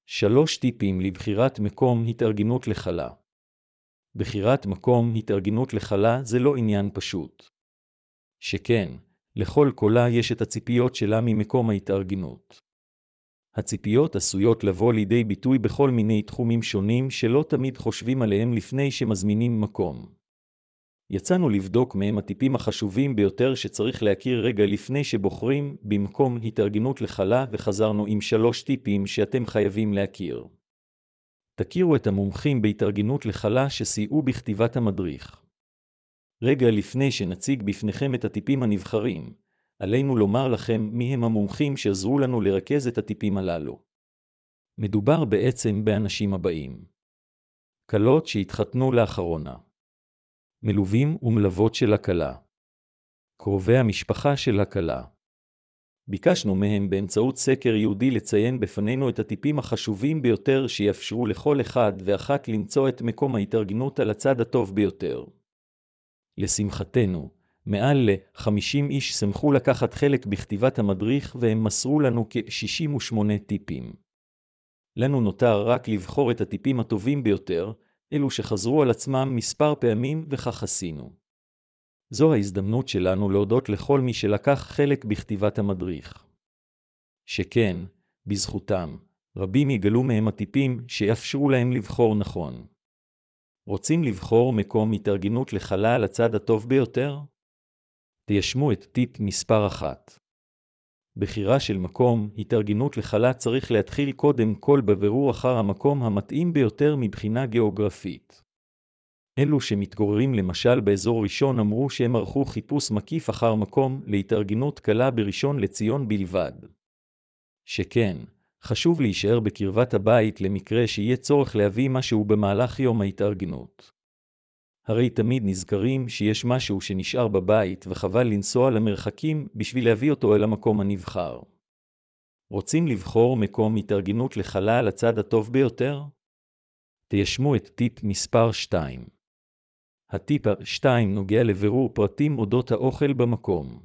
3 טיפים לבחירת מקום התארגנות לחלה. בחירת מקום התארגנות לחלה זה לא עניין פשוט. שכן, לכל קולה יש את הציפיות שלה ממקום ההתארגנות. הציפיות עשויות לבוא לידי ביטוי בכל מיני תחומים שונים שלא תמיד חושבים עליהם לפני שמזמינים מקום. יצאנו לבדוק מהם הטיפים החשובים ביותר שצריך להכיר רגע לפני שבוחרים במקום התארגנות לחלה, וחזרנו עם 3 טיפים שאתם חייבים להכיר. תכירו את המומחים בהתארגנות לחלה שסייעו בכתיבת המדריך. רגע לפני שנציג בפניכם את הטיפים הנבחרים, עלינו לומר לכם מי הם המומחים שעזרו לנו לרכז את הטיפים הללו. מדובר בעצם באנשים הבאים: כלות שהתחתנו לאחרונה, מלווים ומלוות של הכלה, קרובי המשפחה של הכלה. ביקשנו מהם באמצעות סקר ייעודי לציין בפנינו את הטיפים החשובים ביותר שיאפשרו לכל אחד ואחת למצוא את מקום ההתארגנות על הצד הטוב ביותר. לשמחתנו, מעל ל-50 איש שמחו לקחת חלק בכתיבת המדריך, והם מסרו לנו כ-68 טיפים. לנו נותר רק לבחור את הטיפים הטובים ביותר, אלו שחזרו על עצמם מספר פעמים, וכך עשינו. זו ההזדמנות שלנו להודות לכל מי שלקח חלק בכתיבת המדריך. שכן, בזכותם, רבים יגלו מהם הטיפים שיאפשרו להם לבחור נכון. רוצים לבחור מקום התארגנות לחלה על הצד הטוב ביותר? תיישמו את טיפ מספר 1. בחירה של מקום התארגנות לחלה צריך להתחיל קודם כל בבירור אחר המקום המתאים ביותר מבחינה גיאוגרפית. אלו שמתגוררים למשל באזור ראשון אמרו שהם ערכו חיפוש מקיף אחר מקום להתארגנות קלה בראשון לציון בלבד. שכן, חשוב להישאר בקרבת הבית למקרה שיהיה צורך להביא משהו במהלך יום ההתארגנות. הרי תמיד נזכרים שיש משהו שנשאר בבית וחבל לנסוע למרחקים בשביל להביא אותו אל המקום הנבחר. רוצים לבחור מקום התארגנות לחלה על הצד הטוב ביותר? תיישמו את טיפ מספר 2. הטיפ 2 נוגע לבירור פרטים אודות האוכל במקום.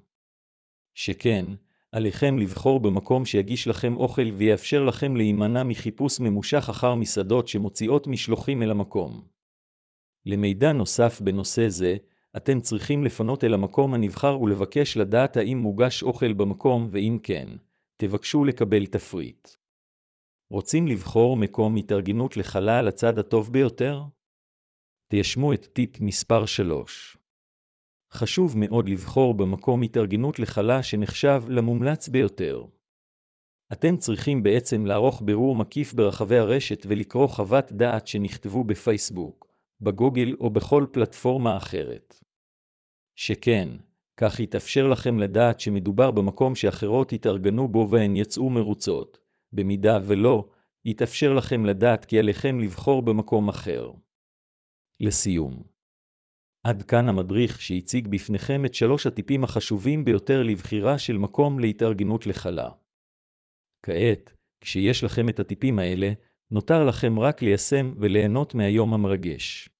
שכן, עליכם לבחור במקום שיגיש לכם אוכל ויאפשר לכם להימנע מחיפוש ממושך אחר מסעדות שמוציאות משלוחים אל המקום. למידע נוסף בנושא זה, אתם צריכים לפנות אל המקום הנבחר ולבקש לדעת האם מוגש אוכל במקום, ואם כן, תבקשו לקבל תפריט. רוצים לבחור מקום התארגנות לחלה על הצד הטוב ביותר? תיישמו את טיפ מספר 3. חשוב מאוד לבחור במקום התארגנות לחלה שנחשב למומלץ ביותר. אתם צריכים בעצם לערוך בירור מקיף ברחבי הרשת ולקרוא חוות דעת שנכתבו בפייסבוק, בגוגל או בכל פלטפורמה אחרת. שכן, כך יתאפשר לכם לדעת שמדובר במקום שאחרות התארגנו בו והן יצאו מרוצות. במידה ולא, יתאפשר לכם לדעת כי עליכם לבחור במקום אחר. לסיום, עד כאן המדריך שהציג בפניכם את 3 הטיפים החשובים ביותר לבחירה של מקום להתארגנות לחלה. כעת, כשיש לכם את הטיפים האלה, נותר לכם רק ליישם וליהנות מהיום המרגש.